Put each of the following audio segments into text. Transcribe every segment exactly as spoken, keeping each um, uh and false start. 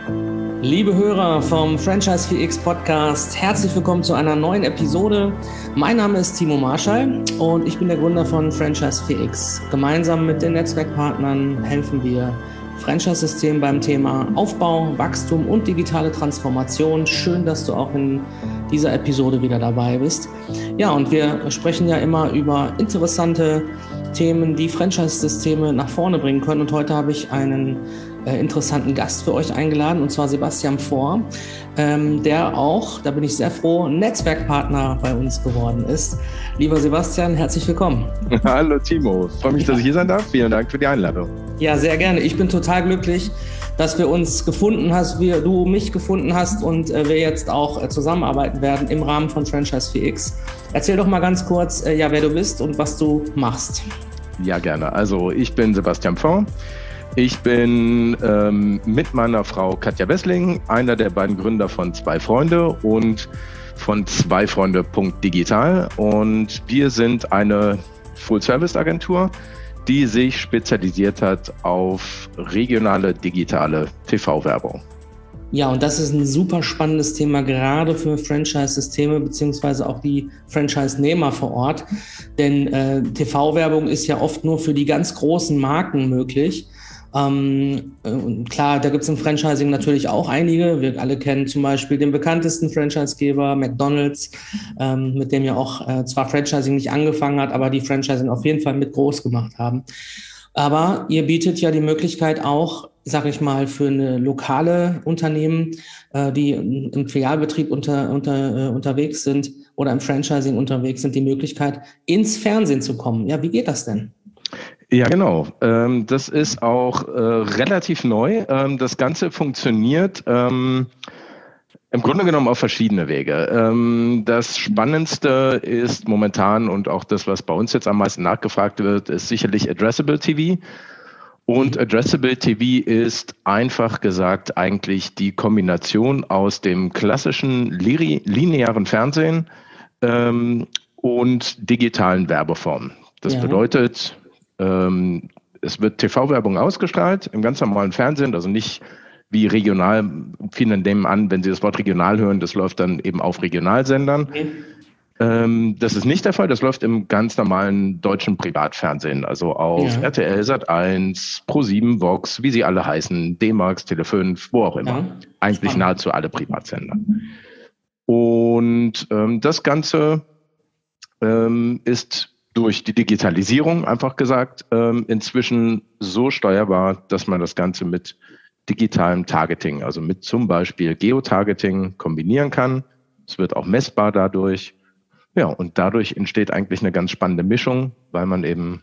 Liebe Hörer vom Franchise vier X Podcast, herzlich willkommen zu einer neuen Episode. Mein Name ist Timo Marschall und ich bin der Gründer von Franchise vier X. Gemeinsam mit den Netzwerkpartnern helfen wir Franchise-Systemen beim Thema Aufbau, Wachstum und digitale Transformation. Schön, dass du auch in dieser Episode wieder dabei bist. Ja, und wir sprechen ja immer über interessante Themen, die Franchise-Systeme nach vorne bringen können. Und heute habe ich einen äh, interessanten Gast für euch eingeladen, und zwar Sebastian Pforr, ähm, der auch, da bin ich sehr froh, Netzwerkpartner bei uns geworden ist. Lieber Sebastian, herzlich willkommen. Hallo Timo, freue mich, dass ich hier sein darf. Vielen Dank für die Einladung. Ja, sehr gerne. Ich bin total glücklich, dass wir uns gefunden hast, wir, du mich gefunden hast und äh, wir jetzt auch äh, zusammenarbeiten werden im Rahmen von Franchise vier X. Erzähl doch mal ganz kurz, äh, ja, wer du bist und was du machst. Ja, gerne. Also ich bin Sebastian Pforr. Ich bin ähm, mit meiner Frau Katja Wessling einer der beiden Gründer von Zwei Freunde und von Zweifreunde Punkt digital. Und wir sind eine Full-Service-Agentur, die sich spezialisiert hat auf regionale digitale T V-Werbung. Ja, und das ist ein super spannendes Thema, gerade für Franchise-Systeme beziehungsweise auch die Franchise-Nehmer vor Ort. Denn äh, T V-Werbung ist ja oft nur für die ganz großen Marken möglich. Ähm, und klar, da gibt es im Franchising natürlich auch einige. Wir alle kennen zum Beispiel den bekanntesten Franchisegeber McDonald's, ähm, mit dem ja auch äh, zwar Franchising nicht angefangen hat, aber die Franchising auf jeden Fall mit groß gemacht haben. Aber ihr bietet ja die Möglichkeit auch, sage ich mal, für eine lokale Unternehmen, äh, die im Filialbetrieb unter, unter, äh, unterwegs sind oder im Franchising unterwegs sind, die Möglichkeit, ins Fernsehen zu kommen. Ja, wie geht das denn? Ja, genau. Ähm, das ist auch äh, relativ neu. Ähm, das Ganze funktioniert ähm, im Grunde genommen auf verschiedene Wege. Ähm, das Spannendste ist momentan und auch das, was bei uns jetzt am meisten nachgefragt wird, ist sicherlich Addressable T V. Und Addressable T V ist einfach gesagt eigentlich die Kombination aus dem klassischen linearen Fernsehen ähm, und digitalen Werbeformen. Das ja. bedeutet, ähm, es wird T V-Werbung ausgestrahlt im ganz normalen Fernsehen, also nicht wie regional. Viele nehmen an, wenn sie das Wort regional hören, das läuft dann eben auf Regionalsendern. Okay. Das ist nicht der Fall. Das läuft im ganz normalen deutschen Privatfernsehen, also auf ja. R T L, Sat eins, Pro sieben, Vox, wie sie alle heißen, D-Max, Tele fünf, wo auch immer. Ja. Eigentlich Spannend. Nahezu alle Privatsender. Und ähm, das Ganze ähm, ist durch die Digitalisierung, einfach gesagt, ähm, inzwischen so steuerbar, dass man das Ganze mit digitalem Targeting, also mit zum Beispiel Geotargeting kombinieren kann. Es wird auch messbar dadurch. Ja, und dadurch entsteht eigentlich eine ganz spannende Mischung, weil man eben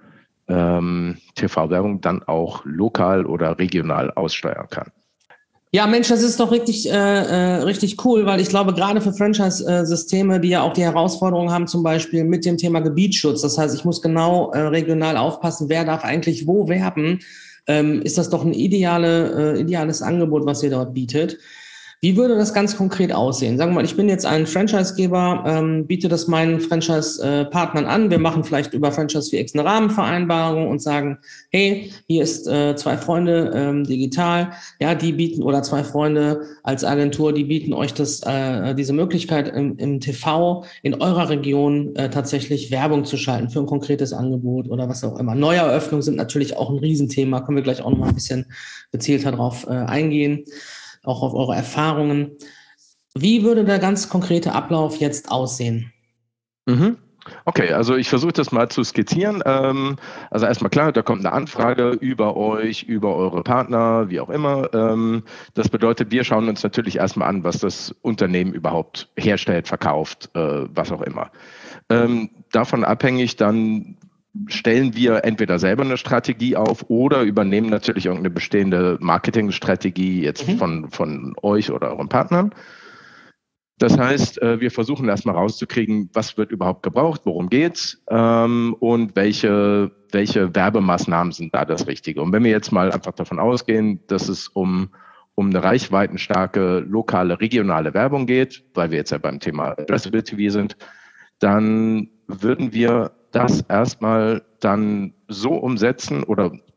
ähm, T V-Werbung dann auch lokal oder regional aussteuern kann. Ja, Mensch, das ist doch richtig, äh, äh, richtig cool, weil ich glaube, gerade für Franchise-Systeme, die ja auch die Herausforderungen haben, zum Beispiel mit dem Thema Gebietsschutz, das heißt, ich muss genau äh, regional aufpassen, wer darf eigentlich wo werben, ähm, ist das doch ein ideale, äh, ideales Angebot, was ihr dort bietet. Wie würde das ganz konkret aussehen? Sagen wir mal, ich bin jetzt ein Franchisegeber, ähm, biete das meinen Franchise-Partnern an. Wir machen vielleicht über Franchise vier X eine Rahmenvereinbarung und sagen, hey, hier ist äh, Zwei Freunde ähm, digital. Ja, die bieten, oder Zwei Freunde als Agentur, die bieten euch das, äh, diese Möglichkeit im, im T V in eurer Region äh, tatsächlich Werbung zu schalten für ein konkretes Angebot oder was auch immer. Neueröffnungen sind natürlich auch ein Riesenthema. Können wir gleich auch noch mal ein bisschen gezielter drauf äh, eingehen. Auch auf eure Erfahrungen. Wie würde der ganz konkrete Ablauf jetzt aussehen? Mhm. Okay, also ich versuche das mal zu skizzieren. Ähm, also erstmal klar, da kommt eine Anfrage über euch, über eure Partner, wie auch immer. Ähm, das bedeutet, wir schauen uns natürlich erstmal an, was das Unternehmen überhaupt herstellt, verkauft, äh, was auch immer. Ähm, davon abhängig dann stellen wir entweder selber eine Strategie auf oder übernehmen natürlich irgendeine bestehende Marketingstrategie jetzt mhm. von, von euch oder euren Partnern. Das heißt, wir versuchen erstmal rauszukriegen, was wird überhaupt gebraucht, worum geht's ähm, und welche, welche Werbemaßnahmen sind da das Richtige. Und wenn wir jetzt mal einfach davon ausgehen, dass es um, um eine reichweitenstarke lokale, regionale Werbung geht, weil wir jetzt ja beim Thema Addressable T V sind, dann würden wir das erstmal dann so umsetzen oder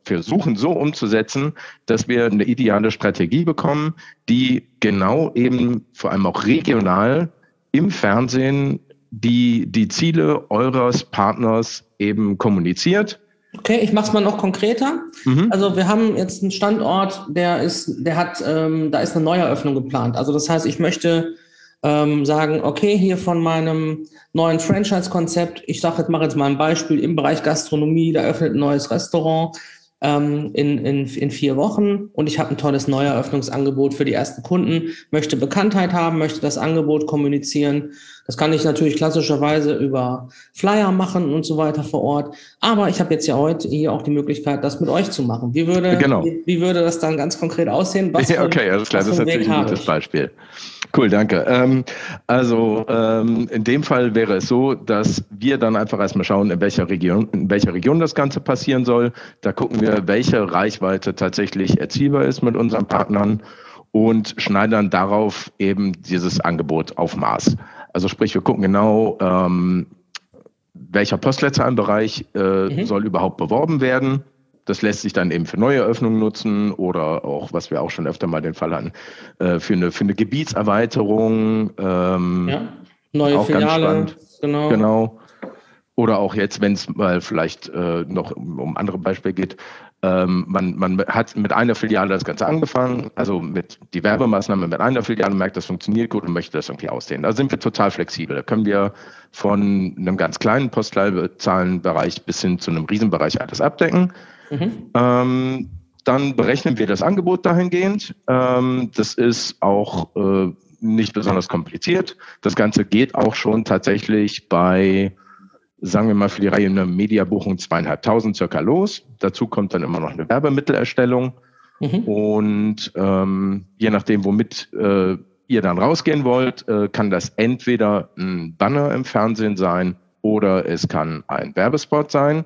versuchen so umzusetzen, dass wir eine ideale Strategie bekommen, die genau eben vor allem auch regional im Fernsehen die, die Ziele eures Partners eben kommuniziert. Okay, ich mache es mal noch konkreter. Mhm. Also wir haben jetzt einen Standort, der ist, der hat, ähm, da ist eine Neueröffnung geplant. Also das heißt, ich möchte ähm, sagen, okay, hier von meinem neuen Franchise-Konzept, ich sage jetzt, mache jetzt mal ein Beispiel im Bereich Gastronomie, da öffnet ein neues Restaurant ähm, in, in, in vier Wochen und ich habe ein tolles Neueröffnungsangebot für die ersten Kunden, möchte Bekanntheit haben, möchte das Angebot kommunizieren. Das kann ich natürlich klassischerweise über Flyer machen und so weiter vor Ort. Aber ich habe jetzt ja heute hier auch die Möglichkeit, das mit euch zu machen. Wie würde, genau. wie, wie würde das dann ganz konkret aussehen? Was ja, okay, alles klar, das ist natürlich ein gutes Beispiel. Cool, danke. Ähm, also ähm, in dem Fall wäre es so, dass wir dann einfach erstmal schauen, in welcher Region, in welcher Region das Ganze passieren soll. Da gucken wir, welche Reichweite tatsächlich erzielbar ist mit unseren Partnern und schneiden dann darauf eben dieses Angebot auf Maß. Also sprich, wir gucken genau, ähm, welcher Postleitzahlenbereich äh, mhm. soll überhaupt beworben werden. Das lässt sich dann eben für neue Eröffnungen nutzen oder auch, was wir auch schon öfter mal den Fall hatten, äh, für eine, für eine Gebietserweiterung. Ähm, ja, neue auch Filiale, ganz spannend. Genau. genau. Oder auch jetzt, wenn es mal vielleicht äh, noch um, um andere Beispiele geht, ähm, man, man hat mit einer Filiale das Ganze angefangen, also mit die Werbemaßnahme mit einer Filiale, merkt, das funktioniert gut und möchte das irgendwie ausdehnen. Da sind wir total flexibel. Da können wir von einem ganz kleinen Postleitzahlenbereich bis hin zu einem Riesenbereich alles abdecken. Mhm. Ähm, dann berechnen wir das Angebot dahingehend. Ähm, das ist auch äh, nicht besonders kompliziert. Das Ganze geht auch schon tatsächlich bei, sagen wir mal, für die Reihe eine Mediabuchung zweieinhalbtausend circa los. Dazu kommt dann immer noch eine Werbemittelerstellung. Mhm. Und ähm, je nachdem, womit äh, ihr dann rausgehen wollt, äh, kann das entweder ein Banner im Fernsehen sein oder es kann ein Werbespot sein.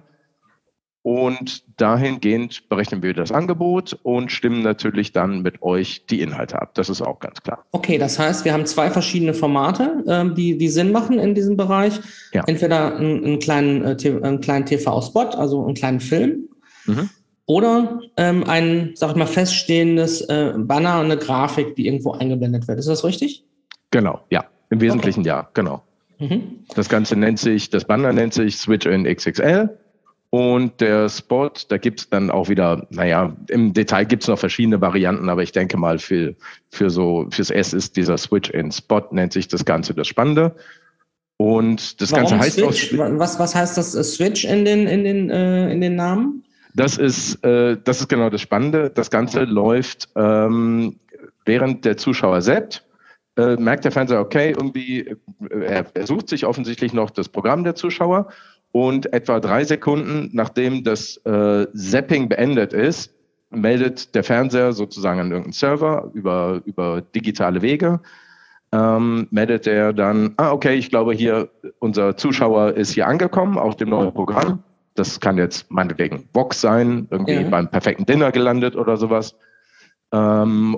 Und dahingehend berechnen wir das Angebot und stimmen natürlich dann mit euch die Inhalte ab. Das ist auch ganz klar. Okay, das heißt, wir haben zwei verschiedene Formate, ähm, die, die Sinn machen in diesem Bereich. Ja. Entweder einen, einen, kleinen, äh, einen kleinen T V-Spot, also einen kleinen Film, mhm. oder ähm, ein, sag ich mal, feststehendes äh, Banner, eine Grafik, die irgendwo eingeblendet wird. Ist das richtig? Genau, ja. Im Wesentlichen okay. ja, genau. Mhm. Das Ganze nennt sich, das Banner nennt sich Switch in X X L. Und der Spot, da gibt es dann auch wieder, naja, im Detail gibt es noch verschiedene Varianten, aber ich denke mal, für, für so, fürs S ist dieser Switch in Spot, nennt sich das Ganze das Spannende. Und das Warum Ganze heißt Switch? Auch, was, was heißt das Switch in den, in den, äh, in den Namen? Das ist, äh, das ist genau das Spannende. Das Ganze läuft, ähm, während der Zuschauer zappt, äh, merkt der Fernseher, okay, irgendwie, äh, er, er sucht sich offensichtlich noch das Programm der Zuschauer. Und etwa drei Sekunden, nachdem das äh, Zapping beendet ist, meldet der Fernseher sozusagen an irgendeinen Server über, über digitale Wege, ähm, meldet er dann, ah, okay, ich glaube hier, unser Zuschauer ist hier angekommen auf dem neuen Programm. Das kann jetzt meinetwegen Vox sein, irgendwie ja. beim perfekten Dinner gelandet oder sowas. Ähm,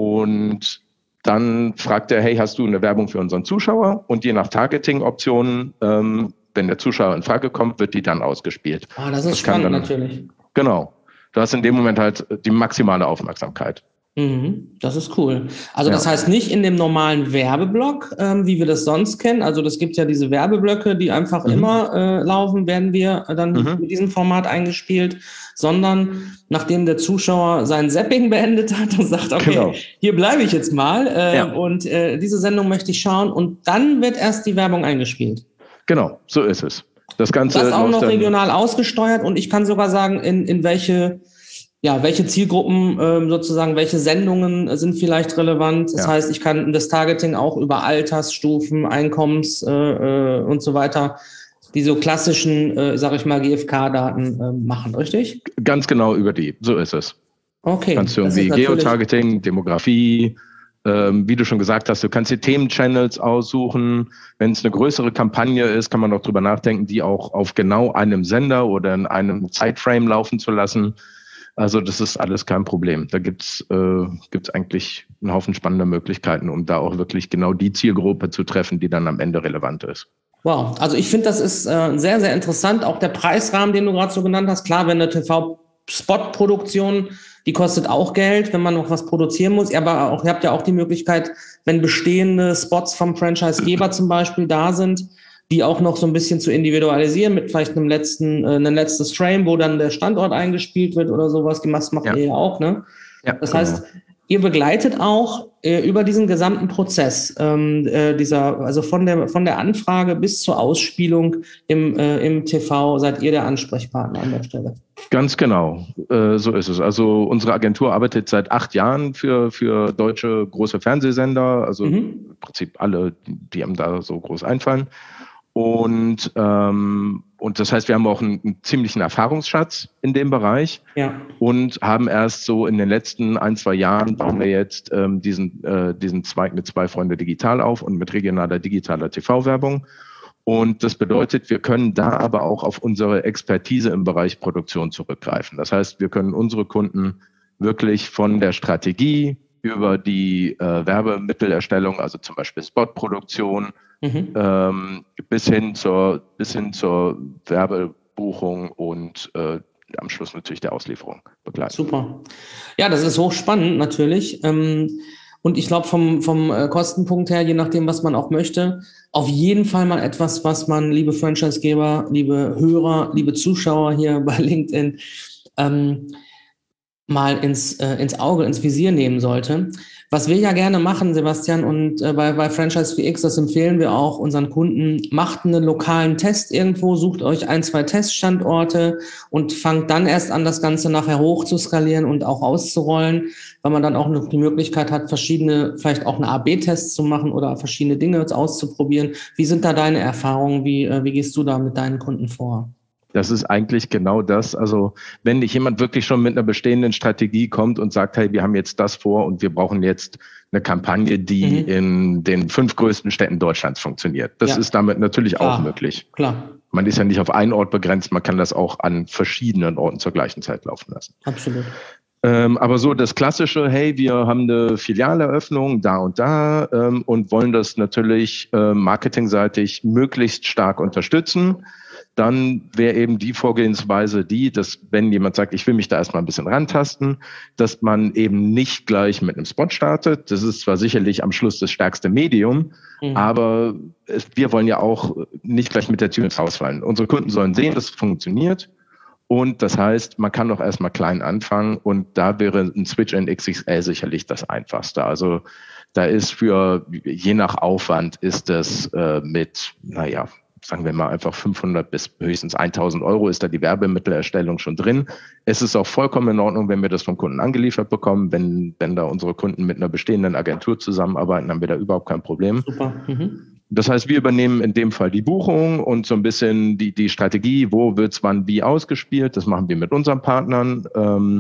und dann fragt er, hey, hast du eine Werbung für unseren Zuschauer? Und je nach Targeting-Optionen, ähm, wenn der Zuschauer in Frage kommt, wird die dann ausgespielt. Ah, das ist das spannend dann, natürlich. Genau. Du hast in dem Moment halt die maximale Aufmerksamkeit. Mhm, das ist cool. Also ja. das heißt nicht in dem normalen Werbeblock, ähm, wie wir das sonst kennen. Also das gibt ja diese Werbeblöcke, die einfach mhm. immer äh, laufen, werden wir dann mhm. mit diesem Format eingespielt, sondern nachdem der Zuschauer sein Zapping beendet hat und sagt, okay, genau. hier bleibe ich jetzt mal äh, ja. und äh, diese Sendung möchte ich schauen und dann wird erst die Werbung eingespielt. Genau, so ist es. Das Ganze das auch noch regional ausgesteuert und ich kann sogar sagen, in, in welche, ja, welche Zielgruppen ähm, sozusagen, welche Sendungen sind vielleicht relevant. Das ja. heißt, ich kann das Targeting auch über Altersstufen, Einkommens äh, äh, und so weiter, die so klassischen, äh, sag ich mal, G F K-Daten äh, machen, richtig? Ganz genau über die, so ist es. Okay. Kannst du irgendwie Geotargeting, Demografie, Ähm, wie du schon gesagt hast, du kannst dir Themenchannels aussuchen. Wenn es eine größere Kampagne ist, kann man auch drüber nachdenken, die auch auf genau einem Sender oder in einem Zeitframe laufen zu lassen. Also das ist alles kein Problem. Da gibt's äh, gibt's eigentlich einen Haufen spannender Möglichkeiten, um da auch wirklich genau die Zielgruppe zu treffen, die dann am Ende relevant ist. Wow, also ich finde, das ist äh, sehr, sehr interessant. Auch der Preisrahmen, den du gerade so genannt hast. Klar, wenn eine T V Spot-Produktion, die kostet auch Geld, wenn man noch was produzieren muss. Aber auch, ihr habt ja auch die Möglichkeit, wenn bestehende Spots vom Franchisegeber zum Beispiel da sind, die auch noch so ein bisschen zu individualisieren mit vielleicht einem letzten, äh, einem letztes Frame, wo dann der Standort eingespielt wird oder sowas. Die macht, macht ja. ihr ja auch, ne? Ja, das genau. heißt, ihr begleitet auch äh, über diesen gesamten Prozess ähm, äh, dieser, also von der von der Anfrage bis zur Ausspielung im äh, im T V seid ihr der Ansprechpartner an der Stelle. Ganz genau, äh, so ist es. Also unsere Agentur arbeitet seit acht Jahren für für deutsche große Fernsehsender, also mhm. im Prinzip alle, die einem da so groß einfallen. Und, ähm, und das heißt, wir haben auch einen, einen ziemlichen Erfahrungsschatz in dem Bereich ja. und haben erst so in den letzten ein, zwei Jahren bauen wir jetzt ähm, diesen, äh, diesen Zweig mit zwei Freunde digital auf und mit regionaler digitaler T V-Werbung. Und das bedeutet, wir können da aber auch auf unsere Expertise im Bereich Produktion zurückgreifen. Das heißt, wir können unsere Kunden wirklich von der Strategie über die äh, Werbemittelerstellung, also zum Beispiel Spotproduktion, Mhm. Ähm, bis hin zur bis hin zur Werbebuchung und äh, am Schluss natürlich der Auslieferung begleiten. Super. Ja, das ist hochspannend natürlich. Ähm, und ich glaube vom vom äh, Kostenpunkt her, je nachdem, was man auch möchte, auf jeden Fall mal etwas, was man, liebe Franchisegeber, liebe Hörer, liebe Zuschauer hier bei LinkedIn, ähm, mal ins äh, ins Auge, ins Visier nehmen sollte. Was wir ja gerne machen, Sebastian, und äh, bei, bei Franchise vier X, das empfehlen wir auch unseren Kunden, macht einen lokalen Test irgendwo, sucht euch ein, zwei Teststandorte und fangt dann erst an, das Ganze nachher hoch zu skalieren und auch auszurollen, weil man dann auch noch die Möglichkeit hat, verschiedene, vielleicht auch eine A B Tests zu machen oder verschiedene Dinge auszuprobieren. Wie sind da deine Erfahrungen? Wie, äh, wie gehst du da mit deinen Kunden vor? Das ist eigentlich genau das. Also wenn nicht jemand wirklich schon mit einer bestehenden Strategie kommt und sagt, hey, wir haben jetzt das vor und wir brauchen jetzt eine Kampagne, die mhm. in den fünf größten Städten Deutschlands funktioniert. Das ja. ist damit natürlich Klar. auch möglich. Klar. Man ist ja nicht auf einen Ort begrenzt, man kann das auch an verschiedenen Orten zur gleichen Zeit laufen lassen. Absolut. Ähm, aber so das klassische, hey, wir haben eine Filialeröffnung da und da ähm, und wollen das natürlich äh, marketingseitig möglichst stark unterstützen. Dann wäre eben die Vorgehensweise die, dass wenn jemand sagt, ich will mich da erstmal ein bisschen rantasten, dass man eben nicht gleich mit einem Spot startet. Das ist zwar sicherlich am Schluss das stärkste Medium, mhm. aber es, wir wollen ja auch nicht gleich mit der Tür ins Haus fallen. Unsere Kunden sollen sehen, dass es funktioniert. Und das heißt, man kann doch erstmal klein anfangen und da wäre ein Switch in X X L sicherlich das Einfachste. Also da ist für, je nach Aufwand, ist das äh, mit, naja, sagen wir mal einfach fünfhundert bis höchstens tausend Euro ist da die Werbemittelerstellung schon drin. Es ist auch vollkommen in Ordnung, wenn wir das vom Kunden angeliefert bekommen. Wenn, wenn da unsere Kunden mit einer bestehenden Agentur zusammenarbeiten, haben wir da überhaupt kein Problem. Super. Mhm. Das heißt, wir übernehmen in dem Fall die Buchung und so ein bisschen die, die Strategie, wo wird's wann wie ausgespielt. Das machen wir mit unseren Partnern. Ähm,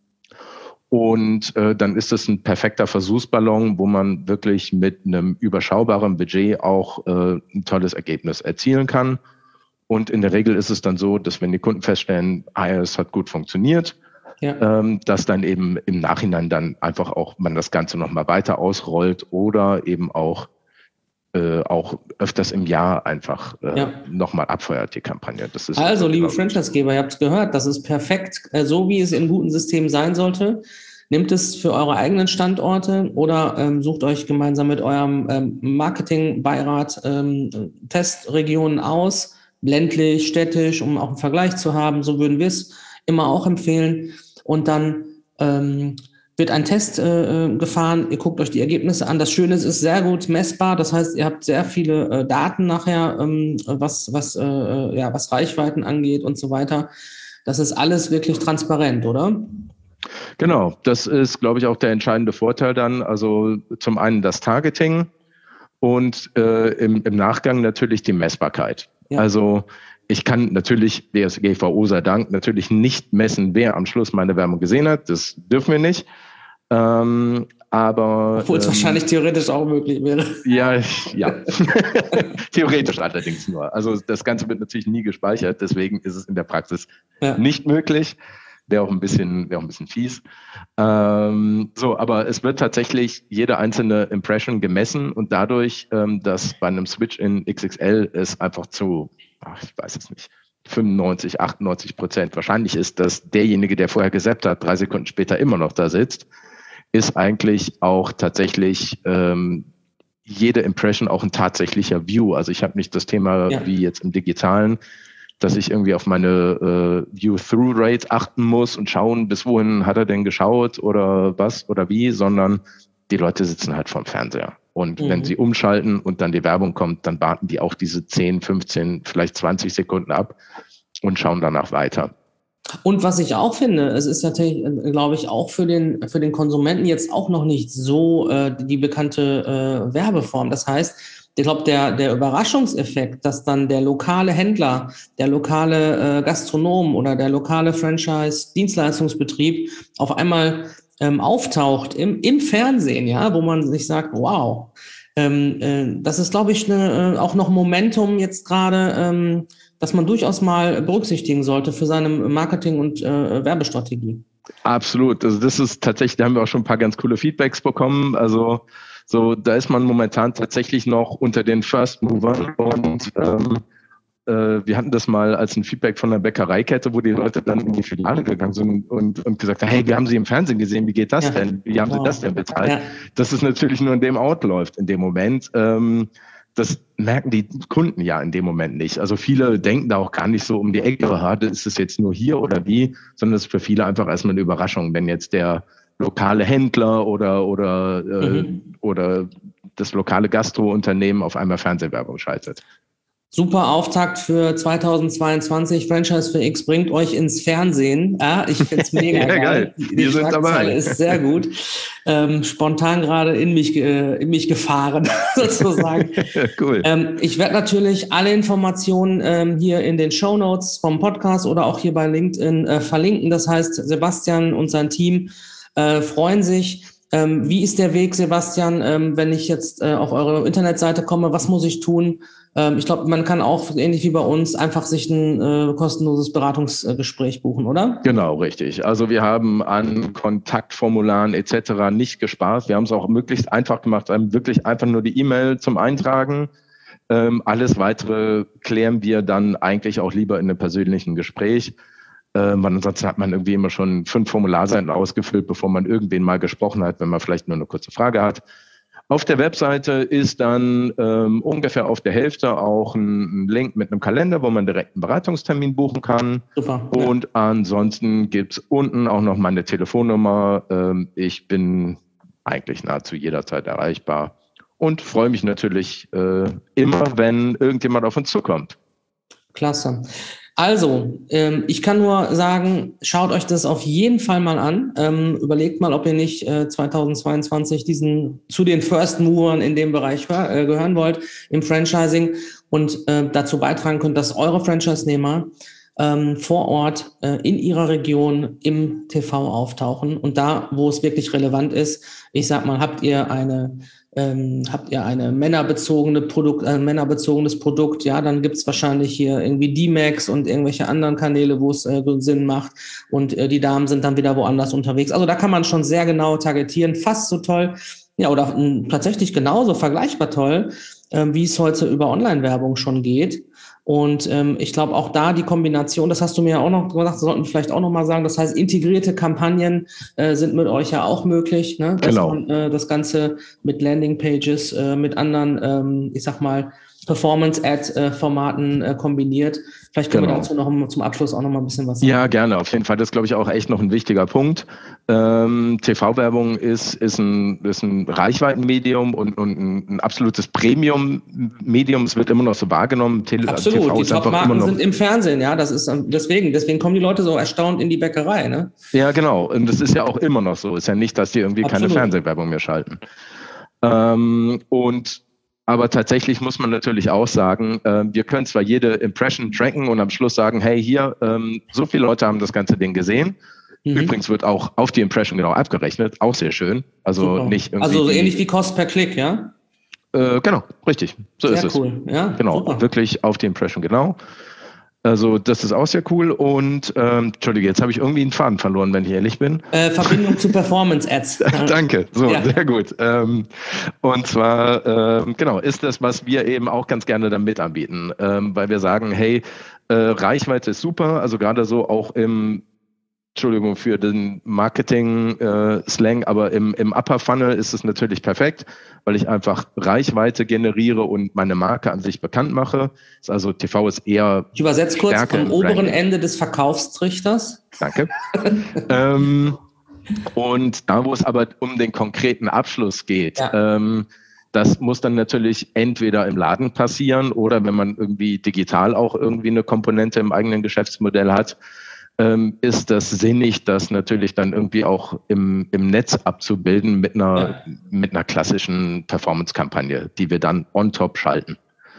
Und äh, dann ist es ein perfekter Versuchsballon, wo man wirklich mit einem überschaubaren Budget auch äh, ein tolles Ergebnis erzielen kann. Und in der Regel ist es dann so, dass wenn die Kunden feststellen, ah, es hat gut funktioniert, ja. ähm, dass dann eben im Nachhinein dann einfach auch man das Ganze nochmal weiter ausrollt oder eben auch äh, auch öfters im Jahr einfach äh, ja. nochmal abfeuert, die Kampagne. Das ist also, so, liebe Franchisegeber, ihr habt es gehört, das ist perfekt, äh, so wie es in guten Systemen sein sollte. Nehmt es für eure eigenen Standorte oder ähm, sucht euch gemeinsam mit eurem ähm, Marketingbeirat ähm, Testregionen aus, ländlich, städtisch, um auch einen Vergleich zu haben. So würden wir es immer auch empfehlen. Und dann ähm, wird ein Test äh, gefahren, ihr guckt euch die Ergebnisse an. Das Schöne ist, es ist sehr gut messbar, das heißt, ihr habt sehr viele äh, Daten nachher, ähm, was, was, äh, ja, was Reichweiten angeht und so weiter. Das ist alles wirklich transparent, oder? Genau, das ist, glaube ich, auch der entscheidende Vorteil dann. Also zum einen das Targeting und äh, im, im Nachgang natürlich die Messbarkeit. Ja. Also ich kann natürlich, D S G V O sei Dank, natürlich nicht messen, wer am Schluss meine Werbung gesehen hat. Das dürfen wir nicht. Ähm, aber obwohl es ähm, wahrscheinlich theoretisch auch möglich wäre. Ja, ja. Theoretisch allerdings nur. Also das Ganze wird natürlich nie gespeichert, deswegen ist es in der Praxis ja. nicht möglich. Wäre auch ein bisschen, wäre auch ein bisschen fies. Ähm, so, aber es wird tatsächlich jede einzelne Impression gemessen und dadurch, ähm, dass bei einem Switch in X X L es einfach zu, ach, ich weiß es nicht, fünfundneunzig, achtundneunzig Prozent wahrscheinlich ist, dass derjenige, der vorher gesappt hat, drei Sekunden später immer noch da sitzt, ist eigentlich auch tatsächlich ähm, jede Impression auch ein tatsächlicher View. Also ich habe nicht das Thema ja. wie jetzt im Digitalen, dass ich irgendwie auf meine äh, View-Through-Rate achten muss und schauen, bis wohin hat er denn geschaut oder was oder wie, sondern die Leute sitzen halt vorm Fernseher. Und mhm. wenn sie umschalten und dann die Werbung kommt, dann warten die auch diese zehn, fünfzehn, vielleicht zwanzig Sekunden ab und schauen danach weiter. Und was ich auch finde, es ist natürlich, glaube ich, auch für den, für den Konsumenten jetzt auch noch nicht so äh, die bekannte äh, Werbeform. Das heißt, ich glaube, der, der Überraschungseffekt, dass dann der lokale Händler, der lokale äh, Gastronom oder der lokale Franchise-Dienstleistungsbetrieb auf einmal ähm, auftaucht im, im Fernsehen, ja, wo man sich sagt, wow, ähm, äh, das ist, glaube ich, ne, äh, auch noch Momentum jetzt gerade, ähm, dass man durchaus mal berücksichtigen sollte für seine Marketing- und äh, Werbestrategie. Absolut. Also das ist tatsächlich, da haben wir auch schon ein paar ganz coole Feedbacks bekommen. Also so, da ist man momentan tatsächlich noch unter den First Movern und ähm, äh, wir hatten das mal als ein Feedback von einer Bäckereikette, wo die Leute dann in die Filiale gegangen sind und, und gesagt haben, hey, wir haben Sie im Fernsehen gesehen, wie geht das ja. denn? Wie haben wow. Sie das denn bezahlt? Ja. Dass es natürlich nur in dem Out läuft in dem Moment. Ähm, Das merken die Kunden ja in dem Moment nicht. Also viele denken da auch gar nicht so um die Ecke, ist es jetzt nur hier oder wie, sondern es ist für viele einfach erstmal eine Überraschung, wenn jetzt der lokale Händler oder oder mhm. äh, oder das lokale Gastrounternehmen auf einmal Fernsehwerbung schaltet. Super Auftakt für zweitausendzweiundzwanzig. Franchise für X bringt euch ins Fernsehen. Ja, ich finde es mega ja, geil. geil. Die, die Schlagzeile ist sehr gut. Ähm, spontan gerade in mich, äh, in mich gefahren, sozusagen. Cool. Ähm, ich werde natürlich alle Informationen ähm, hier in den Shownotes vom Podcast oder auch hier bei LinkedIn äh, verlinken. Das heißt, Sebastian und sein Team äh, freuen sich. Ähm, wie ist der Weg, Sebastian, ähm, wenn ich jetzt äh, auf eure Internetseite komme? Was muss ich tun? Ähm, ich glaube, man kann auch, ähnlich wie bei uns, einfach sich ein äh, kostenloses Beratungsgespräch buchen, oder? Genau, richtig. Also wir haben an Kontaktformularen et cetera nicht gespart. Wir haben es auch möglichst einfach gemacht, einem wirklich einfach nur die E-Mail zum Eintragen. Ähm, alles Weitere klären wir dann eigentlich auch lieber in einem persönlichen Gespräch. Ähm, ansonsten hat man irgendwie immer schon fünf Formularseiten ausgefüllt, bevor man irgendwen mal gesprochen hat, wenn man vielleicht nur eine kurze Frage hat. Auf der Webseite ist dann ähm, ungefähr auf der Hälfte auch ein, ein Link mit einem Kalender, wo man direkt einen Beratungstermin buchen kann. Super. Und ja. ansonsten gibt's unten auch noch meine Telefonnummer. Ähm, ich bin eigentlich nahezu jederzeit erreichbar und freue mich natürlich äh, immer, wenn irgendjemand auf uns zukommt. Klasse. Also, ähm, ich kann nur sagen, schaut euch das auf jeden Fall mal an. Ähm, überlegt mal, ob ihr nicht äh, zweitausendzweiundzwanzig diesen zu den First Movern in dem Bereich hör, äh, gehören wollt im Franchising und äh, dazu beitragen könnt, dass eure Franchise-Nehmer ähm, vor Ort äh, in ihrer Region im T V auftauchen. Und da, wo es wirklich relevant ist, ich sag mal, habt ihr eine Ähm, habt ihr eine männerbezogene Produkt, ein männerbezogenes Produkt, ja, dann gibt's wahrscheinlich hier irgendwie D-Max und irgendwelche anderen Kanäle, wo es äh, Sinn macht und äh, die Damen sind dann wieder woanders unterwegs. Also da kann man schon sehr genau targetieren, fast so toll, ja, oder mh, tatsächlich genauso vergleichbar toll, äh, wie es heute über Online-Werbung schon geht. Und ähm, ich glaube auch da die Kombination, das hast du mir ja auch noch gesagt, das sollten wir vielleicht auch noch mal sagen, das heißt, integrierte Kampagnen äh, sind mit euch ja auch möglich, ne? Dass genau. man äh, das Ganze mit Landingpages, äh, mit anderen, ähm, ich sag mal, Performance-Ad-Formaten äh, kombiniert. Vielleicht können genau. wir dazu noch zum Abschluss auch noch mal ein bisschen was sagen. Ja, gerne, auf jeden Fall. Das ist, glaube ich, auch echt noch ein wichtiger Punkt. Ähm, T V-Werbung ist, ist, ein, ist ein Reichweitenmedium und, und ein, ein absolutes Premium-Medium. Es wird immer noch so wahrgenommen. Tele- Absolut, T V die ist einfach Top-Marken immer noch sind im Fernsehen, ja, das ist deswegen, deswegen kommen die Leute so erstaunt in die Bäckerei, ne? Ja, genau. Und das ist ja auch immer noch so. Ist ja nicht, dass die irgendwie Absolut. keine Fernsehwerbung mehr schalten. Ähm, und Aber tatsächlich muss man natürlich auch sagen, äh, wir können zwar jede Impression tracken und am Schluss sagen, hey, hier, ähm, so viele Leute haben das ganze Ding gesehen. Mhm. Übrigens wird auch auf die Impression genau abgerechnet, auch sehr schön. Also Super. nicht irgendwie Also so die, ähnlich wie Cost per Klick, ja? Äh, genau, richtig. So sehr ist es. Cool. Ja, genau, super. Wirklich auf die Impression, genau. Also das ist auch sehr cool und ähm, Entschuldige, jetzt habe ich irgendwie einen Faden verloren, wenn ich ehrlich bin. Äh, Verbindung zu Performance-Ads. Danke, so, ja. sehr gut. Ähm, und zwar, ähm, genau, ist das, was wir eben auch ganz gerne dann mit anbieten, ähm, weil wir sagen, hey, Äh, Reichweite ist super, also gerade so auch im, Entschuldigung für den Marketing-Slang, äh, aber im, im Upper Funnel ist es natürlich perfekt, weil ich einfach Reichweite generiere und meine Marke an sich bekannt mache. Also T V ist eher Ich übersetze kurz Stärke am oberen Branding. Ende des Verkaufstrichters. Danke. ähm, und da, wo es aber um den konkreten Abschluss geht, ja. ähm, das muss dann natürlich entweder im Laden passieren oder wenn man irgendwie digital auch irgendwie eine Komponente im eigenen Geschäftsmodell hat, ähm, ist das sinnig, das natürlich dann irgendwie auch im, im Netz abzubilden mit einer, ja. mit einer klassischen Performance-Kampagne, die wir dann on top schalten.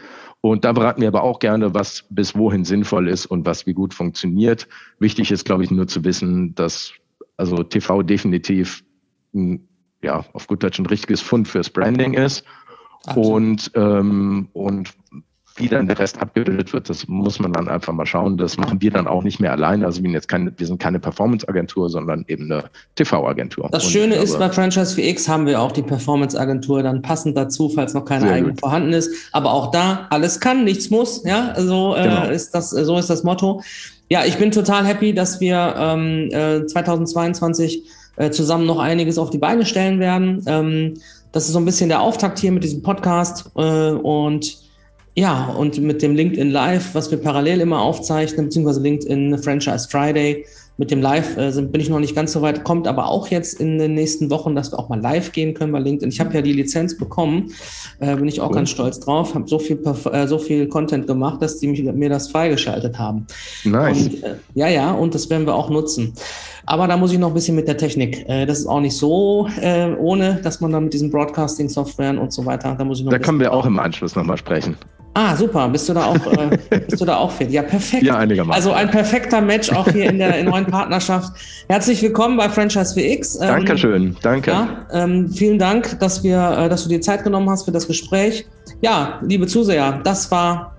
Und da beraten wir aber auch gerne, was bis wohin sinnvoll ist und was wie gut funktioniert. Wichtig ist, glaube ich, nur zu wissen, dass also T V definitiv ein, ja, auf gut Deutsch ein richtiges Fund fürs Branding ist. Absolut. Und, ähm, und wie dann der Rest abgebildet wird, das muss man dann einfach mal schauen. Das machen wir dann auch nicht mehr alleine. Also wir sind jetzt keine, wir sind keine Performance-Agentur, sondern eben eine T V-Agentur. Das und Schöne ist, bei Franchise vier X haben wir auch die Performance-Agentur dann passend dazu, falls noch keine eigene vorhanden ist. Aber auch da, alles kann, nichts muss. Ja, so, genau. äh, ist das, so ist das Motto. Ja, ich bin total happy, dass wir ähm, äh, zweitausendzweiundzwanzig äh, zusammen noch einiges auf die Beine stellen werden. Ähm, das ist so ein bisschen der Auftakt hier mit diesem Podcast äh, und ja, und mit dem LinkedIn Live, was wir parallel immer aufzeichnen, beziehungsweise LinkedIn Franchise Friday. Mit dem Live äh, sind, bin ich noch nicht ganz so weit, kommt aber auch jetzt in den nächsten Wochen, dass wir auch mal live gehen können bei LinkedIn. Ich habe ja die Lizenz bekommen, äh, bin ich auch cool. ganz stolz drauf, habe so viel, äh, so viel Content gemacht, dass die mich, mir das freigeschaltet haben. Nice. Und, äh, ja, ja, und das werden wir auch nutzen. Aber da muss ich noch ein bisschen mit der Technik. Äh, das ist auch nicht so äh, ohne, dass man da mit diesen Broadcasting-Softwaren und so weiter, da muss ich noch Da können wir auch im Anschluss nochmal sprechen. Ah, super. Bist du da auch, äh, bist du da auch fit? Ja, perfekt. Ja, einigermaßen. Also ein perfekter Match auch hier in der neuen Partnerschaft. Herzlich willkommen bei Franchise vier X. Ähm, Dankeschön. Danke. Ja, ähm, vielen Dank, dass wir, äh, dass du dir Zeit genommen hast für das Gespräch. Ja, liebe Zuseher, das war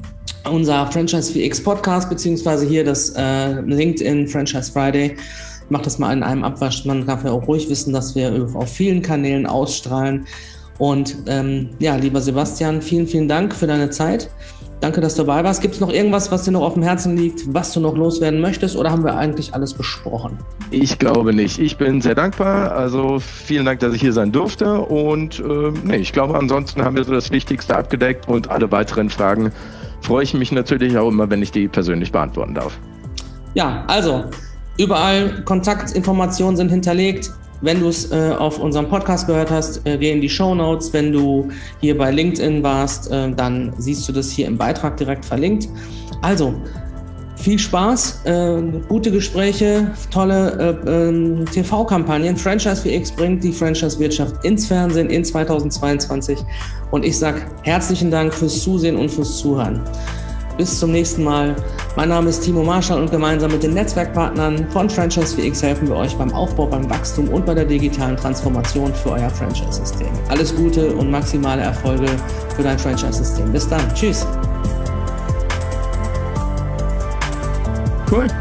unser Franchise vier X Podcast, beziehungsweise hier das äh, LinkedIn Franchise Friday. Ich mach das mal in einem Abwasch. Man darf ja auch ruhig wissen, dass wir auf vielen Kanälen ausstrahlen. Und ähm, ja, lieber Sebastian, vielen, vielen Dank für deine Zeit. Danke, dass du dabei warst. Gibt es noch irgendwas, was dir noch auf dem Herzen liegt, was du noch loswerden möchtest, oder haben wir eigentlich alles besprochen? Ich glaube nicht. Ich bin sehr dankbar. Also vielen Dank, dass ich hier sein durfte. Und äh, nee, ich glaube, ansonsten haben wir so das Wichtigste abgedeckt und alle weiteren Fragen freue ich mich natürlich auch immer, wenn ich die persönlich beantworten darf. Ja, also überall Kontaktinformationen sind hinterlegt. Wenn du es äh, auf unserem Podcast gehört hast, äh, geh in die Shownotes. Wenn du hier bei LinkedIn warst, äh, dann siehst du das hier im Beitrag direkt verlinkt. Also, viel Spaß, äh, gute Gespräche, tolle äh, äh, T V-Kampagnen. Franchise vier X bringt die Franchise-Wirtschaft ins Fernsehen in zweitausendzweiundzwanzig. Und ich sage herzlichen Dank fürs Zusehen und fürs Zuhören. Bis zum nächsten Mal. Mein Name ist Timo Marschall und gemeinsam mit den Netzwerkpartnern von Franchise vier X helfen wir euch beim Aufbau, beim Wachstum und bei der digitalen Transformation für euer Franchise-System. Alles Gute und maximale Erfolge für dein Franchise-System. Bis dann. Tschüss. Cool.